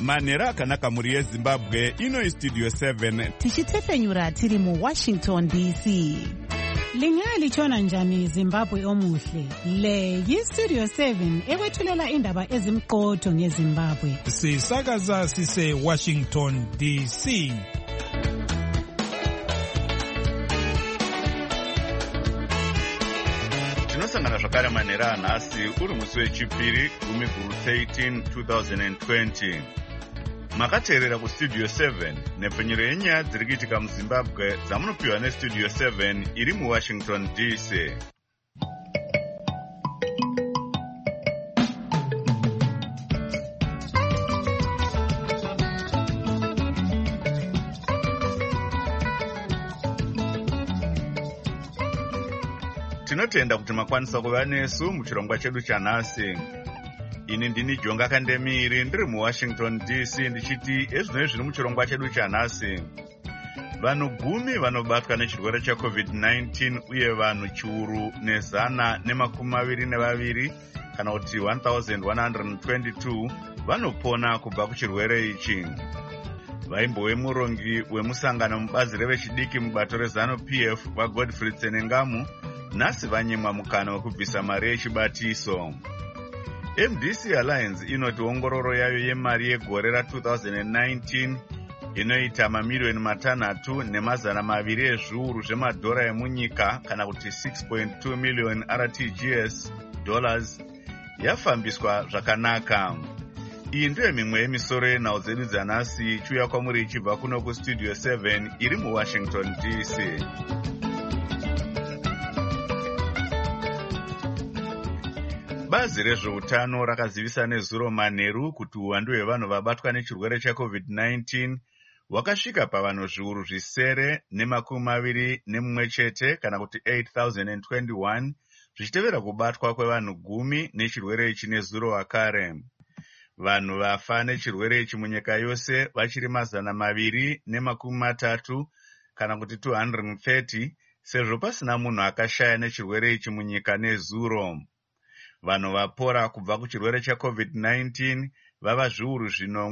Manera akanaka muri yeZimbabwe ino Studio 7 tichitefenyura tiri mu Washington DC. Lingalitshona njani Zimbabwe omuhle? Le yiStudio 7 ekwethulela indaba ezimqotho ngeZimbabwe. Sisakaza sise Washington DC. Tinosangana zvakare Manera nhasi uri musi wechipiri 13 2020. Makateerera kuStudio 7 nepfenyuro yenyaya dziri kuitika muZimbabwe dzamunopiwa neStudio 7 iri muWashington DC. Tinotenda kuti makwanisa kuva nesu muchirongwa chedu chanhasi. Ini ndini Jonga Kandemiri ndiri muWashington DC ndichiti ezvino zviri muchirongwa chedu chanhasi. Vanhu 10 vanobatwa nechirwere cheCovid-19 uye vanhu chiuru nezana nemakumi kana kuti 1122 vanopona kubva kuchirwere ichi. Vaimbowe murongi wemusangano mubazi revechidiki mubato reZANU-PF vaGodfrey Tsenengamu nhasi vanyimwa mukana wekubvisa mari yechibatiso. MDC Alliance inoti ongororo yayo yemari yegore ra2019 inoita mamiliyoni 3,200,000 ezviuru zvemadhora emunyika kana kuti 6.2 million RTGS dollars yafambiswa zvakanaka. Iyi ndiyo mimwe yemisoro yenhau dzedu dzanhasi ichiuya kwamuri ichibva kuno kuStudio 7 iri muWashington DC. Bazi rezveutano rakazivisa nezuro manheru kuti uwandu hwevanhu vabatwa nechirwere cheCovid-19 wakasvika pavanhu zviuru zvisere nemakumi chete kana kuti 8,021 zvichitevera kubatwa kwevanhu 10 nechirwere ichi nezuro wakare. Vanhu vafa nechirwere ichi munyika yose vachiri 230 kana kuti 230 sezvo pasina munhu akashaya nechirwere ichi munyika nezuro. Vanhu vapora kubva kuchirwere cheCovid-19 vava zviuru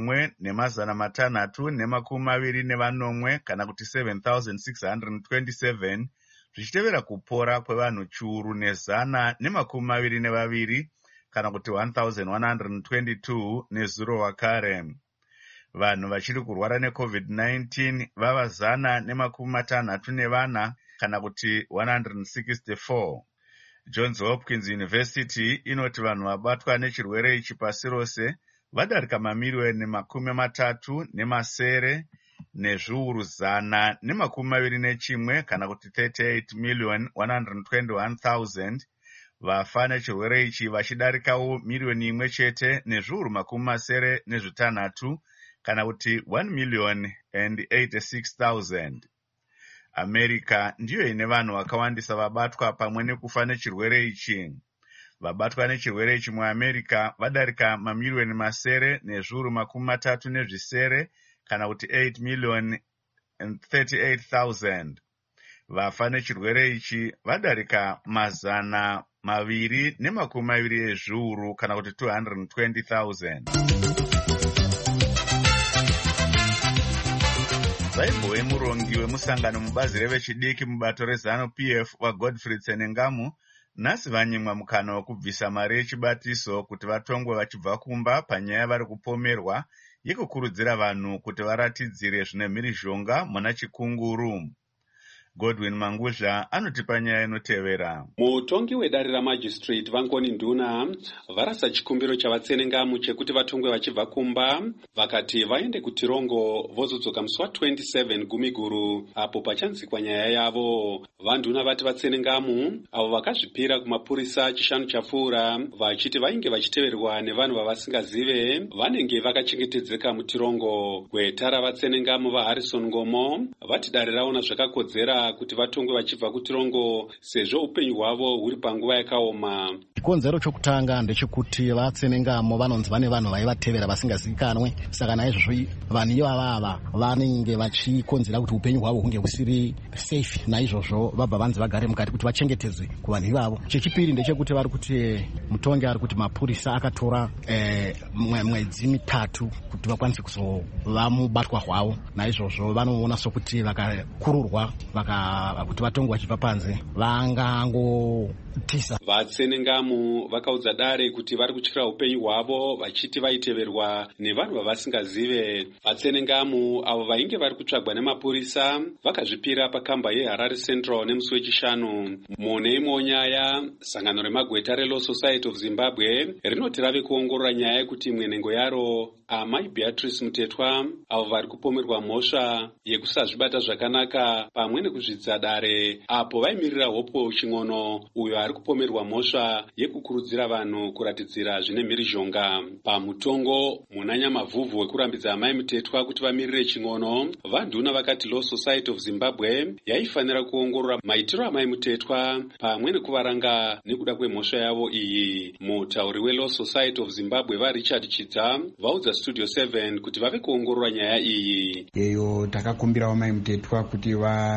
1,620 kana kuti 7,627 zvichitevera kupora kwevanhu chiuru nezana nemakumi kana kuti 1,122 nezuro wakare. Vanhu vachiri kurwara neCovid-19 vava 164 kana kuti 164. Johns Hopkins University inoti vanhu vabatwa nechirwere ichi pasi rose vadarika mamiliyoni 30 nezviuru 121 kana kuti 38,121,000. Vafa nechirwere ichi vachidarikawo miliyoni 1 chete nezviuru 86 kana kuti 1,086,000. America ndiyo ine vanhu vakawandisa vabatwa pamwe nekufa nechirwere ichi. Vabatwa nechirwere ichi muAmerica vadarika mamiliyoni 9 nezviuru 30 kana kuti 8,038,000. Vafa nechirwere ichi vadarika 220 ezviuru kana kuti 220,000. Vaimbowe murongi wemusangano mubazi revechidiki mubato reZANU-PF vaGodfrey Tsenengamu nhasi vanyimwa mukana wekubvisa mari yechibatiso kuti vatongwe vachibva kumba panyaya vari kupomerwa yekukurudzira vanhu kuti varatidzire zvine mhirizhonga muna chikunguru. Godwin Manguzha anotipa nyaya inotevera. Mutongi wedare ramajistrate Vangoni Nduna varasa chikumbiro chavatsenengamu chekuti vatongwe vachibva kumba, vakati vaende kutirongo vozodzoka musi wa27 Gumiguru apo pachanzikwa nyaya yavo. Vanduna vati vatsenengamu avo vakazvipira kumapurisa chishanu chapfuura vachiti vainge vachiteverwa nevanhu vavasingazive vanenge vakachengetedzeka mutirongo. Gweta ravatsenengamu vaHarrison Ngomo vati dare raona zvakakodzera vachida kuti vatongwe vachibva kutirongo sezvo upenyu hwavo huri panguva yakaoma. Chikonzero chokutanga ndechekuti vatsenengamo vanonzi vane vanhu vaivatevera vasingazivikanwe, saka naizvozvo vanhu ivava vanenge vachikonzera kuti upenyu hwavo hunge husiri safe, naizvozvo vabva vanzi vagare mukati kuti vachengetedzwe kuvanhu ivavo. Chechipiri ndechekuti vari kuti mutongi ari kuti mapurisa akatora mwedzi mitatu kuti vakwanise kuzova mubatwa hwavo, naizvozvo vanoona sokuti vakakururwa kuti vatongwe vachibva panze vangangotisa. Vatsenengamu vakaudza dare kuti vari kutyira upenyu hwavo vachiti vaiteverwa nevanhu vavasingazive. Vatsenengamu avo vainge vari kutsvagwa nemapurisa vakazvipira pakamba yeHarare Central nemusi wechishanu. Mune imwe nyaya, sangano remagweta reLaw Society of Zimbabwe rinoti rave kuongorora nyaya yekuti mwenengo yaro Amai Beatrice Mutetwa avo vari kupomerwa mhosva yekusazvibata zvakanaka pamwe nekuzvidza dare apo vaimirira Hope Ching'ono uyo ari kupomerwa mhosva yekukurudzira vanhu kuratidzira zvine mhirizhonga. Pamutongo muna nyamavhuvhu wekurambidza Amai Mutetwa kuti vamirire Ching'ono, vanduna vakati Law Society of Zimbabwe yaifanira kuongorora maitiro Amai Mutetwa pamwe nekuvaranga nekuda kwemhosva yavo iyi. Mutauri weLaw Society of Zimbabwe vaRichard Chidza vaudza Studio 7 kuti vave kuongorora nyaya iyi. Eyo takakumbira Amai Mutetwa kuti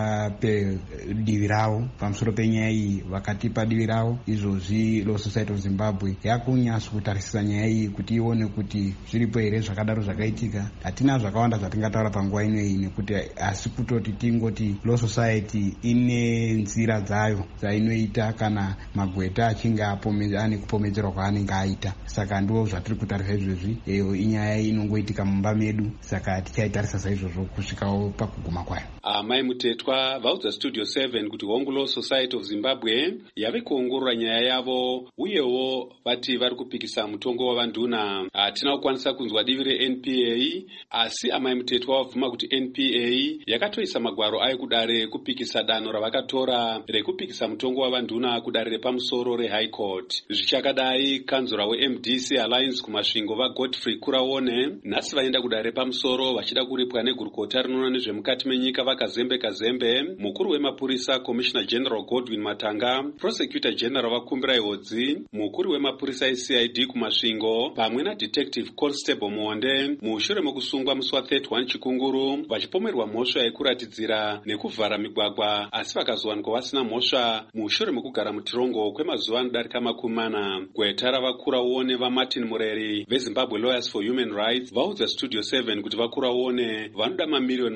vape divi ravo pamusoro penyaya iyi, vakatipa divi ravo. Izvozvi Law Society of Zimbabwe yakunyasa kutarisisa nyaya iyi kuti ione kuti zviripo here zvakadaro zvakaitika. Hatina zvakawanda zvatingataura panguva inoyi nekuti asi kutoti tingoti Law Society ine nzira dzayo dzainoita kana magweta achinge ane kupomedzerwa kwaanenge aita. Saka ndo zvatiri kutarisa izvozvi. Eyo inyaya inongoitika mumba medu, saka tichaitarisa saizvozvo kusvikawo pakuguma kwayo. Amai Mutetwa vaudza Studio 7 kuti Hongu Law Society of Zimbabwe yave kuongorora nyaya yavo, uyewo vati vari kupikisa mutongo wavanduna. Hatina kukwanisa kunzwa divi reNPA, asi Amai Mutetwa wabvuma kuti NPA yakatoisa magwaro ayo kudare kupikisa danho ravakatora rekupikisa mutongo wavanduna kudare repamusoro reHigh Court. Zvichakadai, kanzura weMDC Alliance kumasvingo vaGodfrey Kuraone nhasi vaenda kudare repamusoro vachida kuripwa negurukota rinoona nezvemukati menyika vakazembe. Mukuru wemapurisa Commissioner General Godwin Matanga, Prosecutor General vakumbira ihodzi, mukuru wemapurisa eCID kumasvingo pamwe naDetective Constable Muonde mushure mekusungwa musi wa31 Chikunguru vachipomerwa mhosva yekuratidzira nekuvhara migwagwa, asi vakazowanikwa vasina mhosva mushure mekugara mutirongo kwemazuva anodarika 40. Gweta ravakuraone vaMartin Mureri veZimbabwe Lawyers for Human Rights vaudza Studio 7 kuti vakuraone vanoda mamiliyoni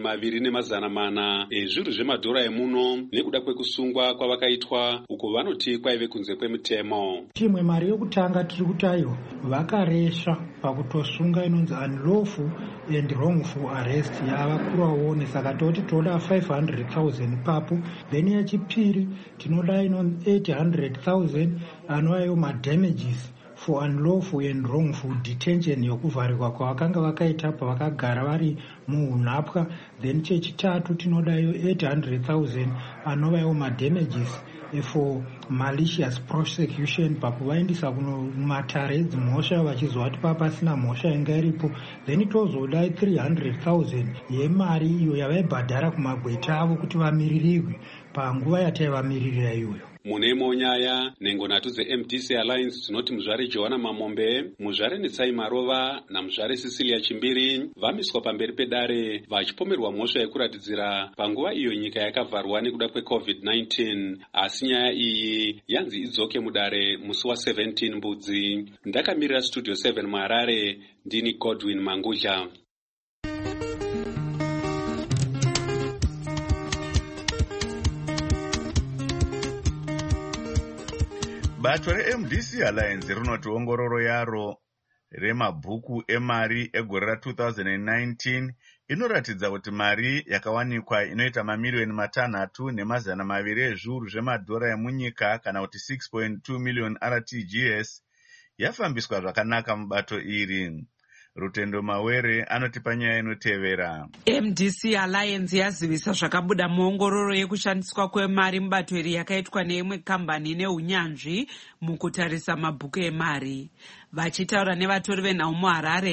2.4 ezvinhu zvemadhora emuno nekuda kwekusungwa kwavakaitwa uko vanoti kwaive kunze kwemutemo. Chimwe mari yokutanga tiri kutayo vakaresha pakutosunga inonzi unlawful and wrongful arrest yavakuraone, saka toti toda 500,000 papo. Then yechipiri tinoda inonzi 800,000 anovayo madamages for unlawful and wrongful detention yokuvharirwa kwavakanga vakaita pavakagara vari muunhapwa. Then chechitatu tinodayo 800,000 anovayo madamages for malicious prosecution pakuvaendisa kunomatare edzimhosva vachizwa kuti papasina mhosva inga iripo. Then tozoda 300,000 yemari iyo yavaibhadhara kumagweta avo kuti vamiririgwe panguva yataivamiririra iyoyo. Mune imwe nyaya, nhengo nhatu dzeMDC Alliance dzinoti muzvare Johanna Mamombe, muzvare Netsai Marova namuzvare Cecilia Chimbiri vamiswa pamberi pedare vachipomerwa mhosva yekuratidzira panguva iyo nyika yakavharwa nekuda kweCovid-19. Asi nyaya iyi yanzi idzoke mudare musi wa17 Mbudzi. Ndakamirira Studio 7 muHarare, ndini Godwin Mangudya. Bato reMDC Alliance rinoti ongororo yaro remabhuku emari egore ra2019 inoratidza kuti mari yakawanikwa inoita mamiliyoni 3.2 ezviuru zvemadhora emunyika kana kuti 6.2 million RTGS yafambiswa zvakanaka mubato iri. Rutendo Mawere anotipa nyaya inotevera. MDC Alliance yazivisa zvakabuda muongororo yekushandiswa kwemari mubato iri yakaitwa neimwe kambani neunyanzvi mukutarisa mabhuku emari. Vachitaura nevatori venhau muHarare,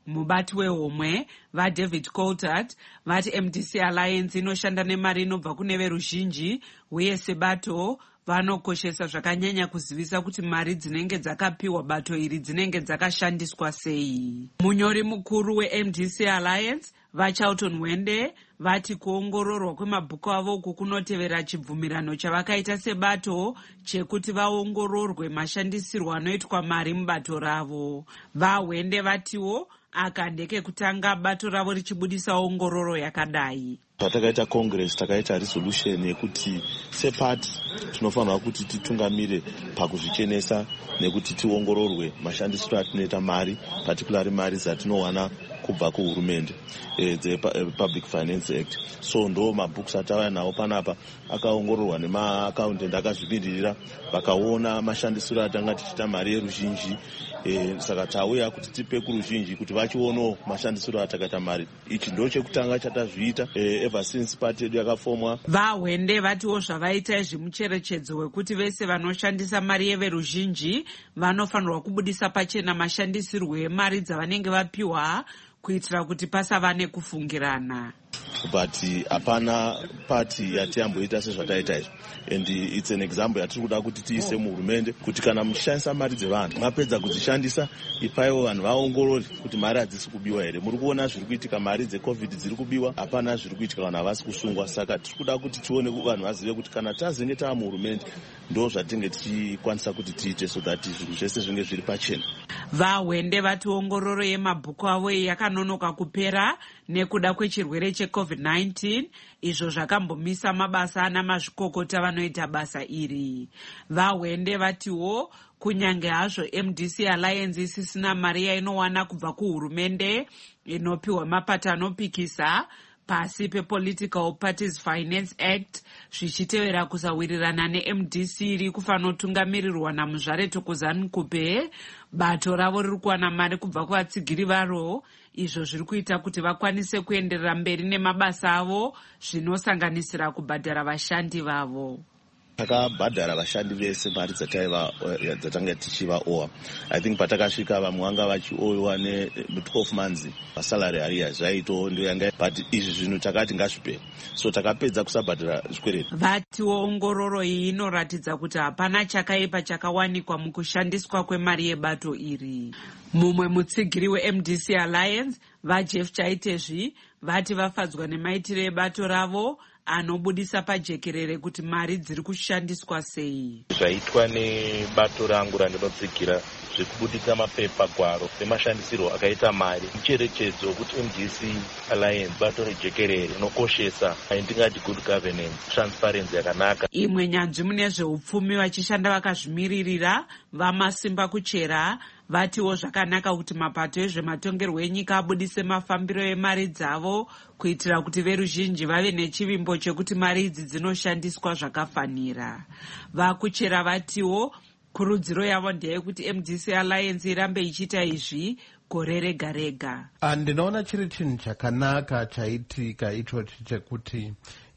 Mubati wehomwe vaDavid Coulthard vati MDC Alliance inoshanda nemari inobva kune veruzhinji uye sebato vanokoshesa zvakanyanya kuzivisa kuti mari dzinenge dzakapiwa bato iri dzinenge dzakashandiswa sei. Munyori mukuru weMDC Alliance vaCharlton Wende vati kuongororwa kwemabhuku avo uku kunotevera chibvumirano chavakaita sebato chekuti vaongororwe mashandisirwo anoitwa mari mubato ravo. VaWende vatiwo aka ndekekutanga bato ravo richibudisa ongororo yakadai. Patakaita Congress takaita resolution yekuti sepati tinofanira kuti titungamire pakuzvichenesa nekuti tiongororwe mashandisiro atinoita mari, particularly mari dzatinowana kubva kuhurumende, the Public Finance Act. So ndo mabooks atauya nawo panapa akaongororwa nemaaccountant akazvimirira vakaona mashandisiro atanga tichita mari yeruzhinji. Saka tauya kuti tipe kuruzhinji kuti vachionawo mashandisiro atakaita mari. Ichi ndo chekutanga chatazviita ever since party yedu yakafomwa. VaWende vatiwo zvavaita zvimucherechedzo wekuti vese vanoshandisa mari yeveruzhinji vanofanirwa kubudisa pachena mashandisirwo emari dzavanenge vapiwa kuitira kuti pasava nekufungirana. But hapana party yatiyamboita sezvataita izvi, and it's an example yatiri kuda kuti tiise muhurumende kuti kana muchishandisa mari dzevanhu mapedza kudzishandisa ipaiwo vanhu vaongorore kuti mari hadzisi kubiwa here. Muri kuona zviri kuitika, mari dzecovid dziri kubiwa, hapana zviri kuitika, vanhu havasi kusungwa. Saka tiri kuda kuti tione vanhu vazive kuti kana tazenge tava muhurumende ndo zvatinge tichikwanisa kuti tiite so that zvinhu zvese zvinge zviri pachena. VaWende vati ongororo yemabhuku avo yakanonoka kupera nekuda kwechirwere cheCovid-19, izvo zvakambomisa mabasa ana mazvikokota vanoita basa iri. VaWende vatiwo kunyange hazvo MDC Alliance isisina mari yainowana kubva kuhurumende inopiwa mapato anopikisa pasi pePolitical Parties Finance Act, zvichitevera kusawirirana neMDC iri kufanotungamirirwa naMuzvare Thokozani Kupe, bato ravo riri kuwana mari kubva kuvatsigiri varo, izvo zviri kuita kuti vakwanise kuenderera mberi nemabasa avo, zvinosanganisira kubhadhara vashandi vavo. Takabhadhara vashandi vese mari dzatanga tichivaowa. I think patakasvika vamwe vanga vachiowa ne12 months salary arrears zvaito ndo yanga, but izvi zvinhu takati ngazvipere. So takapedza kusabhadhara zvikwereti. Vatiwo ongororo iyi inoratidza kuti hapana chakaipa chakawanikwa mukushandiswa kwemari yebato iri. Mumwe mutsigiri weMDC Alliance vaJeff Chaitezvi vati vafadzwa nemaitiro ebato ravo anobudisa pajekerere kuti mari dziri kushandiswa sei. Zvaitwa nebato rangu randinotsigira zvekubudisa mapepa gwaro nemashandisirwo akaita mari, mucherechedzo kuti MDC Alliance bato rejekerere rinokoshesa ndingati good governance, transparency yakanaka. Imwe nyanzvi mune zveupfumi vachishanda vakazvimiririra vaMasimba Kuchera vatiwo zvakanaka kuti mapato ezvematongerwo enyika abudise mafambiro emari dzavo kuitira kuti veruzhinji vave nechivimbo chekuti mari idzi dzinoshandiswa zvakafanira. VaKuchera vatiwo kurudziro yavo ndeyekuti MDC Alliance irambe ichiita izvi gore rega rega. Ndinoona chiri chinhu chakanaka chaitika ichochi chekuti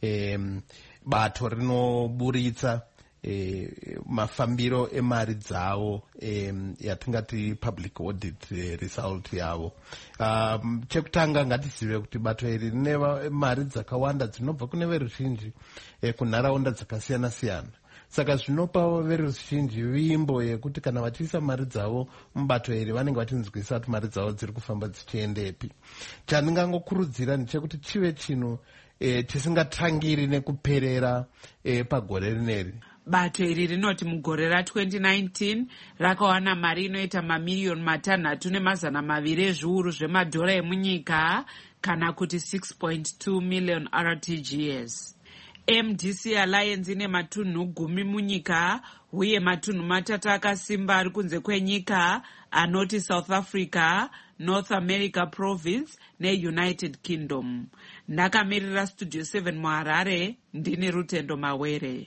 bato rinoburitsa mafambiro emari dzavo, yatingati public audit result yavo. Chekutanga ngatizive kuti bato iri rine mari dzakawanda dzinobva kune veruzhinji kunharaunda dzakasiyana siyana. Saka zvinopa veruzhinji vimbo yekuti kana vachiisa mari dzavo mubato iri vanenge vachinzwisa kuti mari dzavo dziri kufamba dzichiendepi. Chandingangokurudzira ndechekuti chive chinhu chisingatangiri nekuperera pagore rineri. Bato iri rinoti mugore ra2019 rakawana mari inoita mamiliyoni 3.2 ezviuru zvemadhora emunyika, kana kuti 6.2 million RTGS. MDC Alliance ine matunhu 10 munyika uye matunhu 3 akasimba ari kunze kwenyika anoti South Africa, North America Province neUnited Kingdom. Ndakamirira Studio 7 muHarare, ndini Rutendo Mawere.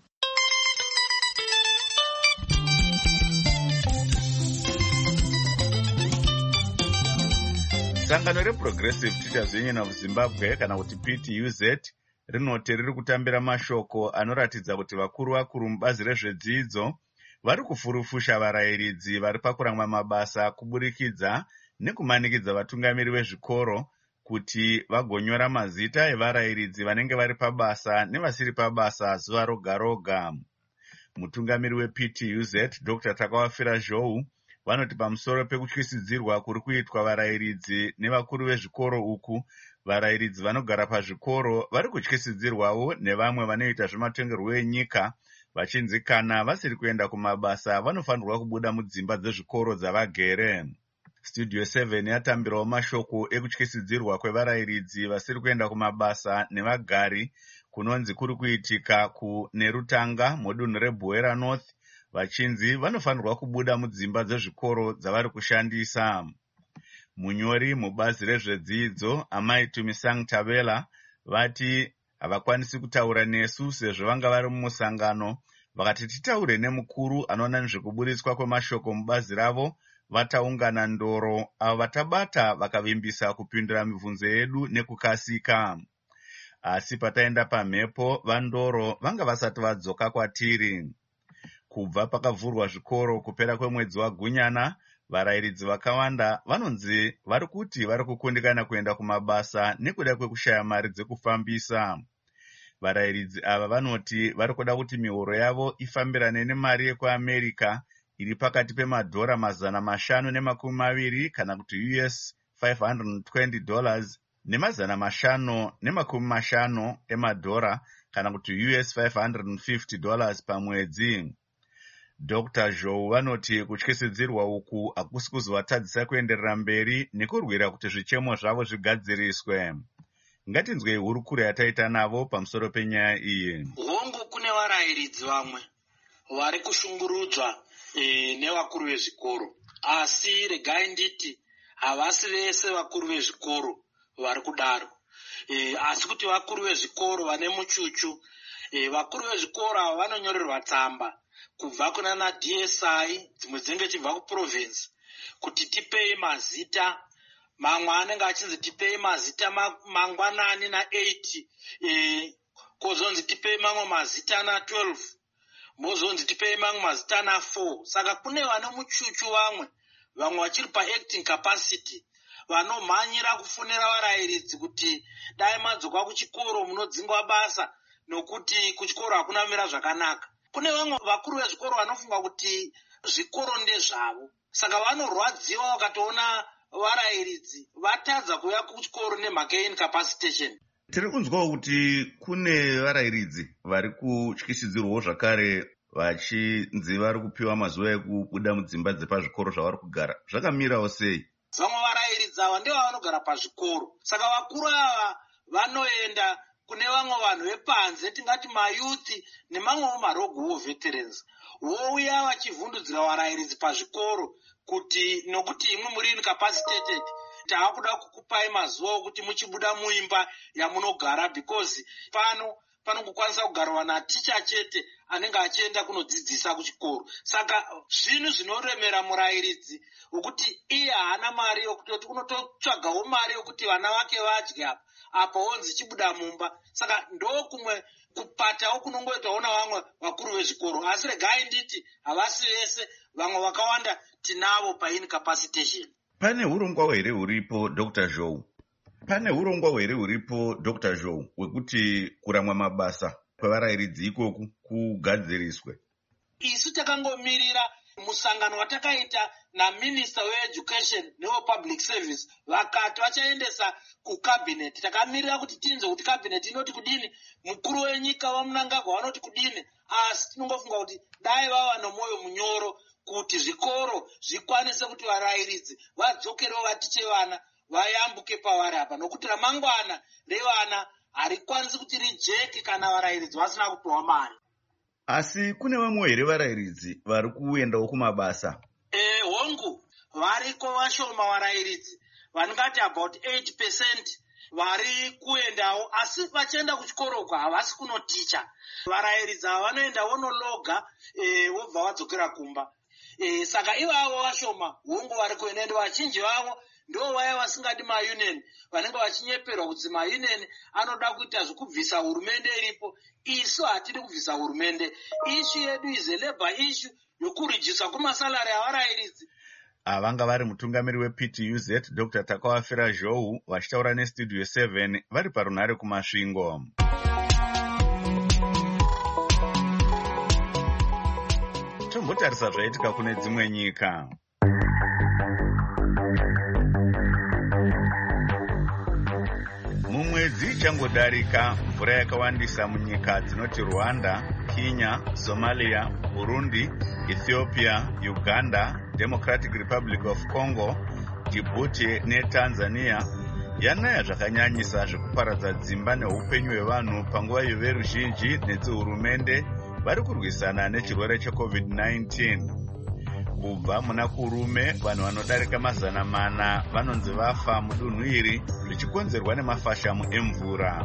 Sangano reProgressive Teachers Union of Zimbabwe kana kuti PTUZ rinoti riri kutambira mashoko anoratidza kuti vakuru mubazi rezvedzidzo vari kufurufusha varayiridzi vari pakurangwa mabasa kuburikidza nekumanikidza vatungamiri vezvikoro kuti vagonyora mazita evarayiridzi vanenge vari pabasa nevasiri pabasa zuva roga roga. Mutungamiri wePTUZ Dr. Takawafira Zhou vanoti pamusoro pekutyisidzirwa kuri kuitwa varayiridzi nevakuru vezvikoro uku, varayiridzi vanogara pazvikoro vari kutyisidzirwawo nevamwe vanoita zvematongerwo enyika, vachinzi kana vasiri kuenda kumabasa vanofanirwa kubuda mudzimba dzezvikoro dzavagere. Studio 7 yatambirawo mashoko ekutyisidzirwa kwevarayiridzi vasiri kuenda kumabasa nevagari kunonzi kuri kuitika kuNerutanga mudunhu reBuera North, vachinzi vanofanirwa kubuda mudzimba dzezvikoro dzavari kushandisa. Munyori mubazi rezvedzidzo Amai Tumisang Tabela vati havakwanisi kutaura nesu sezvo vanga vari mumusangano, vakati titaure nemukuru anoona nezvekuburitswa kwemashoko mubazi ravo vataungana ndoro, avo vatabata vakavimbisa kupindura mibvunzo yedu nekukasika. Asi pataenda pamhepo vandoro vanga vasati vadzoka kwatiri. Kubva pakavhurwa zvikoro kupera kwemwedzi waGunyana, varayiridzi vakawanda vanonzi vari kuti vari kukundikana kuenda kumabasa nekuda kwekushaya mari dzekufambisa. Varayiridzi ava vanoti vari kuda kuti mihoro yavo ifambirane nemari yekuAmerica iri pakati pemadhora $520 kana kuti US $520 ne$550 emadhora kana kuti US $550 pamwedzi. Dr. Zhou vanoti kutyisidzirwa uku hakusi kuzovatadzisa kuenderera mberi nekurwira kuti zvichemo zvavo zvigadziriswe. Ngatinzwei hurukuro yataita navo pamusoro penyaya iyi. Hongu kune varayiridzi vamwe vari kushungurudzwa nevakuru vezvikoro, asi regai nditi havasi vese vakuru vezvikoro vari kudaro, asi kuti vakuru vezvikoro vane muchuchu. Vakuru vezvikoro ava vanonyorerwa tsamba kubva kunana DSI, dzimwe dzinenge chibva kuprovince, kuti tipei mazita. Mamwe anenge achinzi tipei mazita mangwanani na8, kozonzi tipei mamwe mazita na12, mozonzi tipei mamwe mazita na4. Saka kune vane muchuchu vamwe vachiri paacting capacity vanomhanyira kufonera varayiridzi kuti dai madzoka kuchikoro munodzingwa basa nokuti kuchikoro hakuna mira zvakanaka. Kune vamwe vakuru vezvikoro vanofunga kuti zvikoro ndezvavo, saka vanorwadziwa vakatoona varayiridzi vatadza kuuya kuchikoro nemhaka yeincapacitation. Tiri kunzwawo kuti kune varayiridzi vari kutyisidzirwawo zvakare vachinzi vari kupiwa mazuva ekubuda mudzimba dzepazvikoro zvavari kugara. Zvakamirawo sei? Vamwe varayiridzi ava ndivo vanogara pazvikoro, saka vakuru ava vanoenda kune vamwe vanhu vepanze, tingati mayuthi nemamwewo marogowo veterans, vouya vachivhundudzira varayiridzi pazvikoro kuti nokuti imwe muri incapacitated taakuda kukupai mazuva okuti muchibuda muimba yamunogara, because pano panongokwanisa kugarwa naticha chete anenge achienda kunodzidzisa kuchikoro. Saka zvinhu zvinoremera murayiridzi ukuti iye haana mari yokutoti unototsvagawo mari yokuti vana vake vadye apa onzi chibuda mumba. Saka ndokumwe kupatawo kunongoitawo navamwe vakuru vezvikoro, asi regai nditi havasi vese, vamwe vakawanda tinavo paincapacitation. Pane urongwa here huripo Dr. Zhou? Pane urongwa here huripo Dr. Zhou wekuti kuramwa mabasa kwevarayiridzi ikoku kugadziriswe? Isu takangomirira musangano watakaita naMinister weEducation newePublic Service, vakati vachaendesa kuCabinet. Takamirira kuti tinzwe kuti Cabinet inoti kudini, mukuru wenyika vaMnangagwa vanoti kudini, asi tinongofunga kuti dai vava nomwoyo munyoro kuti zvikoro zvikwanise kuti varayiridzi vadzokerewo vatiche vana vayambuke pavari apa, nokuti ramangwana revana harikwanisi kuti rijeke kana varayiridzi vasina kupiwa mari. Asi kune vamwe here varayiridzi vari kuendawo kumabasa? Hongu variko vashoma varayiridzi vanongati about 8% vari kuendawo, asi vachienda kuchikoroko havasi kunoticha. Varayiridzi ava vanoenda vonologa vobva vadzokera kumba. Saka ivavo vashoma hongu vari kuenda, vazhinji vavo ndo vaya vasingadi maunion, vanenge vachinyeperwa kuti maunion anoda kuita zvekubvisa hurumende iripo. Isu hatidi kubvisa hurumende. Issue yedu is a labor issue yokurejisa kumasalari avarayiridzi. Vanga vari mutungamiri wePTUZ Dr. Takawafira Zhou vachitaura neStudio 7 vari parunhare kumasvingo. Tombotarisa zvaitika kune dzimwe nyika. Mumwedzi changodarika, mvura yakawandisa munyika dzinoti Rwanda, Kenya, Somalia, Burundi, Ethiopia, Uganda, Democratic Republic of Congo, Djibouti neTanzania yanaya zvakanyanyisa zvekuparadza dzimba neupenyu hwevanhu panguva yeveruzhinji nedzehurumende vari kurwisana nechirwere cheCovid-19. Kubva muna kurume, vanhu vanodarika 400 vanonzi vafa mudunhu iri zvichikonzerwa nemafashamu emvura.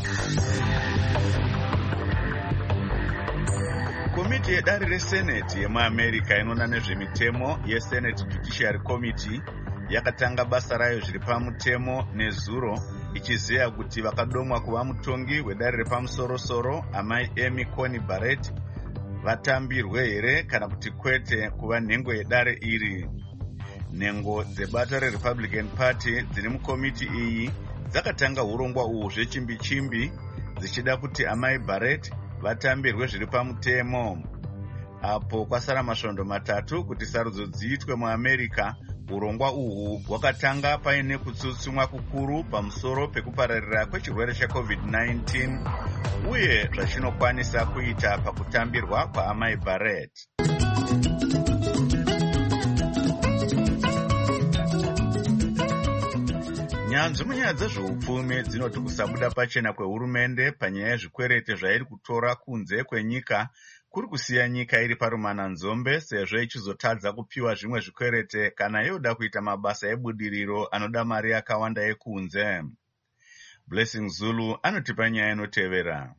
Komiti yedare reSenate yemuAmerica inoona nezvemitemo yeSenate Judiciary Committee yakatanga basa rayo zviri pamutemo nezuro, ichiziva kuti vakadomwa kuva mutongi wedare repamusoro-soro amai Amy Coney Barrett vatambirwe here kana kuti kwete kuva nhengo yedare iri. Nhengo dzebato reRepublican Party dziri mukomiti iyi dzakatanga urongwa uhu zvechimbi-chimbi dzichida kuti amai Barrett vatambirwe zviri pamutemo. Apo kwasara masvondo 3 kuti sarudzo dziitwe muAmerica, urongwa uhu hwakatanga paine kutsutsumwa kukuru pamusoro pekupararira kwechirwere cheCovid-19 uye zvachinokwanisa kuita pakutambirwa kwaamai Barrett. Nyanzvi munyaya dzezveupfumi dzinoti kusabuda pachena kwehurumende panyaya yezvikwerete zvairi kutora kunze kwenyika kuri kusiya nyika iri parumananzombe, sezvo ichizotadza kupiwa zvimwe zvikwerete kana yoda kuita mabasa ebudiriro anoda mari yakawanda yekunze. Blessing Zulu anotipa nyaya inotevera.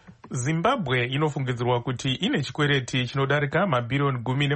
Zimbabwe inofungidzirwa kuti ine chikwereti chinodarika mabhirioni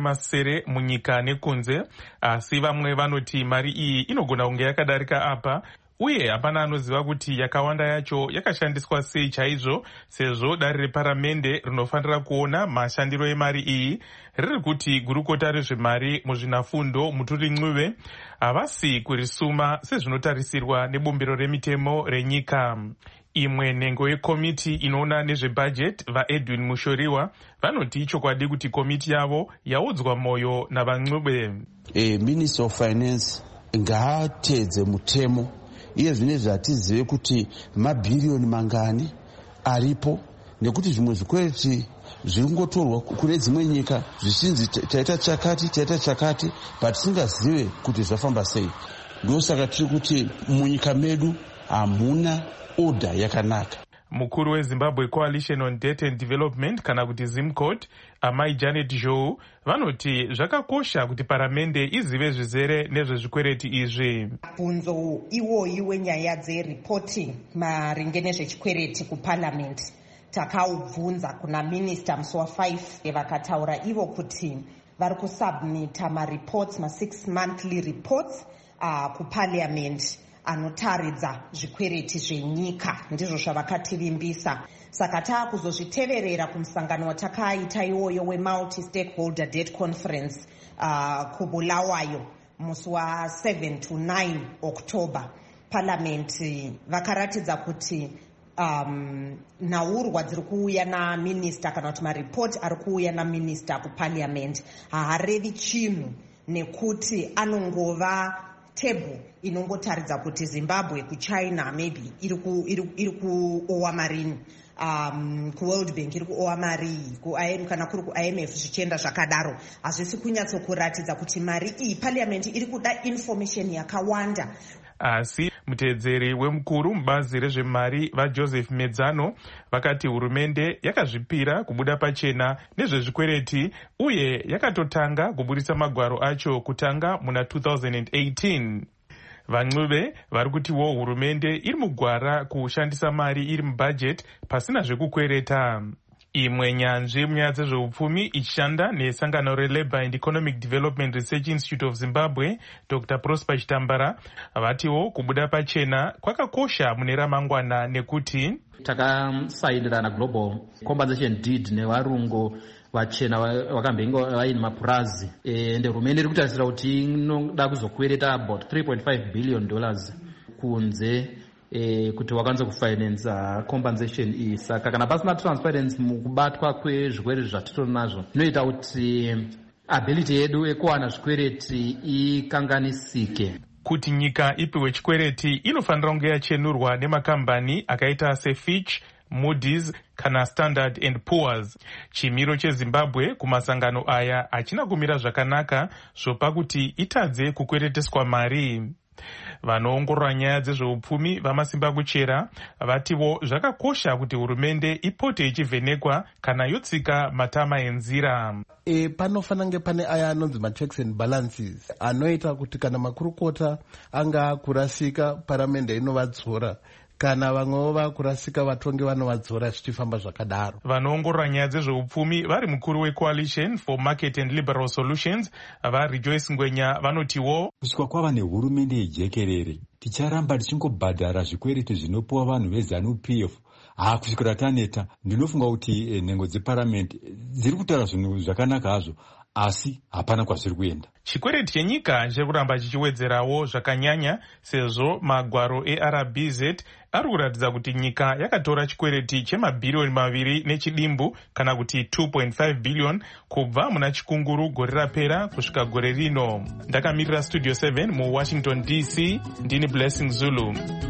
10 munyika nekunze, asi vamwe vanoti mari iyi inogona kunge yakadarika apa, uye hapana anoziva kuti yakawanda yacho yakashandiswa sei chaizvo, sezvo dare reparamende rinofanira kuona mashandiro emari iyi riri kuti gurukota rezvemari muzvinafundo Muturi Ncube havasi kurisuma sezvinotarisirwa nebumbiro remitemo renyika. Imwe nhengo yekomiti inoona nezvebhajeti vaEdwin Mushoriwa vanoti chokwadi kuti komiti yavo yaudzwa moyo navaNcube. Minister of Finance ngaatedze mutemo iye zvinezvi hatizive kuti mabhirioni mangani aripo, nekuti zvimwe zvikwereti zviri kungotorwa kune dzimwe nyika zvichinzi taita chakati patisingazive kuti zvafamba sei. Ndosaka tiri kuti munyika medu hamuna oda yakanaka. Mukuru weZimbabwe Coalition on Debt and Development kana kuti ZimCoT, amai Janet Zhou vanoti zvakakosha kuti paramende izive zvizere nezvezvikwereti izvi. Bvunzo iwoyi wenyaya dzereporting maringe nezvechikwereti kuparliament takaubvunza kuna minista musi wa5 vakataura ivo kuti vari kusubmita mareports ma6 monthly reports kuparliament anotaridza zvikwereti zvenyika, ndizvo zvavakativimbisa. Saka taakuzozviteverera kumusangano watakaita iwoyo weMulti Stakeholder Debt Conference kuBulawayo musi wa7 to 9 October. Parliament vakaratidza kuti nhaurwa dziri kuuya naminista kana kuti maripoti ari kuuya naminista kuparliament haarevi chinhu, nekuti anongova table inongotaridza kuti Zimbabwe kuChina maybe iri kuowa marini, kuWorld Bank iri kuowa mari, kana kuri kuIMF zvichienda zvakadaro. Hazvisi kunyatsokuratidza kuti mari iyi parliament iri kuda information yakawanda. Asi muteedzeri wemukuru mubazi rezvemari vaJoseph Medzano vakati hurumende yakazvipira kubuda pachena nezvezvikwereti uye yakatotanga kubudisa magwaro acho kutanga muna 2018. VaNcube vari kutiwo hurumende iri mugwara kushandisa mari iri mubhajeti pasina zvekukwereta. Imwe nyanzvi munyaya dzezveupfumi ichishanda nesangano reLabour and Economic Development Research Institute of Zimbabwe, Dr. Prosper Chitambara vatiwo kubuda pachena kwakakosha mune ramangwana nekuti takasainirana Global Compensation Deed nevarungu vachena vakambenge vaine mapurazi ende hurumende iri kutarisira kuti inoda kuzokwereta about $3.5 billion kunze kuti wakwanise kufinansa compensation iyi. Saka kana pasina transparency mukubatwa kwezvirwere zvatitori nazvo zvinoita kuti ability yedu yekuwana zvikwereti ikanganisike. Kuti nyika ipiwe chikwereti inofanira kunge yachenurwa nemakambani akaita seFitch, Moody's kana Standard and Poor's. Chimiro cheZimbabwe kumasangano aya hachina kumira zvakanaka zvopa kuti itadze kukwereteswa mari. Vanoongorora nyaya dzezveupfumi vamasimba kuchera vatiwo zvakakosha kuti hurumende ipote ichivhenekwa kana yotsika matama enzira. Panofanira kunge pane aya anonzi machecks and balances anoita kuti kana makurukota anga kurasika paramende inovadzora, kana vamwewo vakurasika vatongi vanovadzora zvichifamba zvakadaro. Vanoongorora nyaya dzezveupfumi vari mukuru weCoalition for Market and Liberal Solutions vaRejoice Ngwenya vanotiwo kusvika kwava nehurumende yejekerere ticharamba tichingobhadhara zvikwereti zvinopiwa vanhu veZANU-PF. Kusvikira taneta ndinofunga kuti nhengo dzeparamende dziri kutaura zvinhu zvakanaka hazvo, asi hapana kwazviri kuenda. Chikwereti chenyika chiri kuramba chichiwedzerawo zvakanyanya sezvo magwaro eRBZ ari kuratidza kuti nyika yakatora chikwereti chemabhirioni 2 nechidimbu kana kuti 2.5 billion kubva muna chikunguru gore rapera kusvika gore rino. Ndakamirira Studio 7 muWashington DC, ndini Blessing Zulu.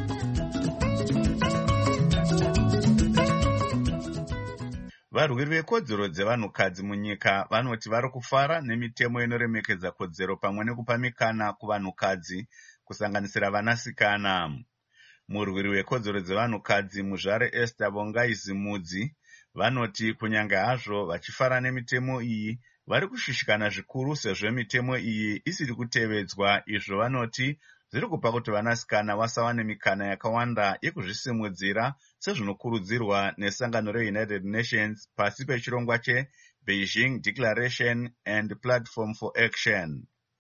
Varwiri vekodzero dzevanhukadzi munyika vanoti vari kufara nemitemo inoremekedza kodzero pamwe nekupa mikana kuvanhukadzi kusanganisira vanasikana. Murwiri wekodzero dzevanhukadzi muzvare Esther Bongaizimudzi vanoti kunyange hazvo vachifara nemitemo iyi vari kushushikana zvikuru sezvo mitemo iyi isiri kutevedzwa. Izvo vanoti zviri kupa kuti vanasikana vasava nemikana yakawanda yekuzvisimudzira sezvinokurudzirwa nesangano reUnited Nations pasi pechirongwa cheBeijing Declaration and Platform for Action.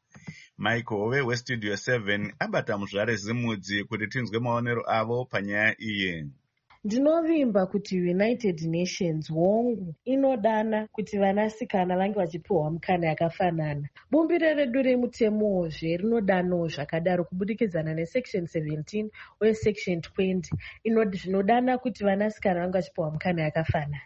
Michael Hove weStudio 7 abata muzvare Zimudzi kuti tinzwe maonero avo panyaya iyi. Ndinovimba kuti United Nations hongu inodana kuti vanasikana vange vachipiwa mukana yakafanana. Bumbiro redu remutemozve rinodanawo zvakadaro kubudikidzana nesection 17 uye section 20 zvinodana kuti vanasikana vange vachipiwa mukana yakafanana.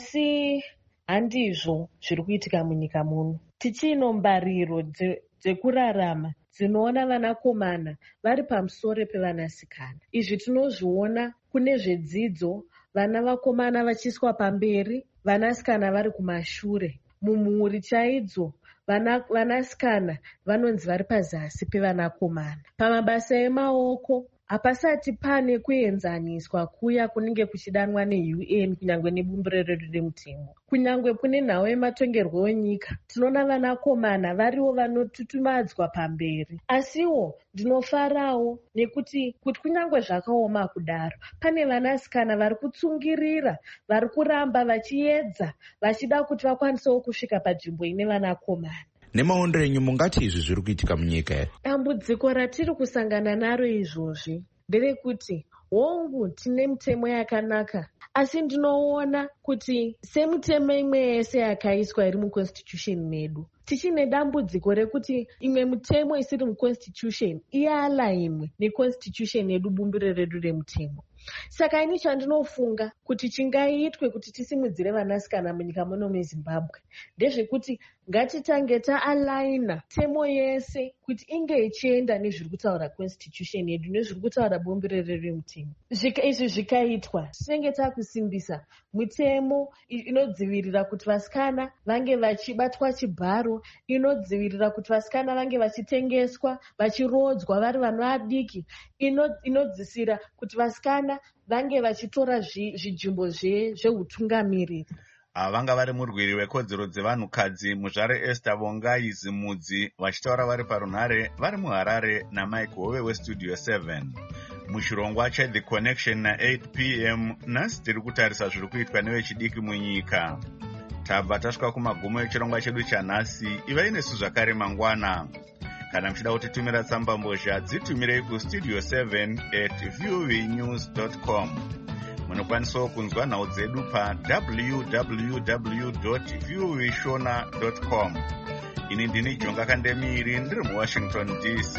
Asi handizvo zviri kuitika munyika muno. Tichino mbariro dzekurarama dzinoona vanakomana vari pamusoro pevanasikana. Izvi tinozviona kune zvedzidzo, vana vakomana vachiiswa pamberi, vanasikana vari kumashure. Mumhuri chaidzo, vanasikana vanonzi vari pazasi pevanakomana. Pamabasa emaoko hapasati pane kuenzaniswa kuya kunenge kuchidanwa neUN kunyangwe nebumbiro redu remutemo. Kunyangwe kune nhau yematongerwo enyika tinoona vanakomana variwo vanotutumadzwa pamberi. Asiwo ndinofarawo nekuti kunyangwe zvakaoma kudaro pane vanasikana vari kutsungirira, vari kuramba vachiedza, vachida kuti vakwanisewo kusvika panzvimbo ine vanakomana. Nemaondero enyu mungati izvi zviri kuitika munyika here? Dambudziko ratiri kusangana naro izvozvi nderekuti hongu tine mitemo yakanaka, asi ndinoona kuti semitemo imwe yese yakaiswa iri muconstitution medu tichine dambudziko rekuti imwe mitemo isiri muconstitution ialainwe neconstitution yedu, bumbiro redu remutemo. Saka ini chandinofunga kuti chingaitwe kuti tisimudzire vanasikana munyika muno meZimbabwe ndezvekuti ngatitange taalaina temo yese kuti inge ichienda nezviri kutaura constitution yedu nezviri kutaura bumbiro redu remutemo. Izvi zvikaitwa tinenge takusimbisa mitemo inodzivirira kuti vasikana vange vachibatwa chibharo, inodzivirira kuti vasikana vange vachitengeswa, vachirodzwa vari vana vadiki, inodzisira kuti vasikana vange vachitora zvijimbo zveutungamiriri. Vanga vari murwiri wekodzero dzevanhukadzi muzvare Esther Bongaizimudzi vachitaura vari parunhare vari muHarare naMike Hove weStudio 7. Muchirongwa cheThe Connection na8 p.m. nhasi tiri kutarisa zviri kuitwa nevechidiki munyika. Tabva tasvika kumagumo echirongwa chedu chanhasi. Ivai nesu zvakare mangwana. Kana muchida kutitumira tsamba mbozha dzitumirei kustudio7@vovnews.com. munokwanisa kunzwa nhau dzedu pa www.viewishona.com. ini ndini Jonga Kandemiri ndiri muWashington DC.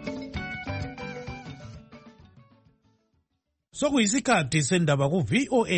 Sokuyisikhathi sendaba ku VOA